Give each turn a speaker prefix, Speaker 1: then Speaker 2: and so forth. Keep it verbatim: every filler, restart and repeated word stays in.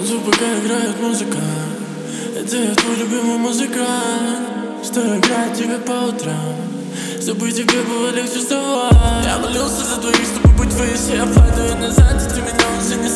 Speaker 1: танцую, пока играет музыка. Это я твой любимый музыкант, что играет тебя по утрам, чтобы тебе было легче вставать. Я молился за двоих, чтобы быть твоей, я падаю назад, и ты меня уже не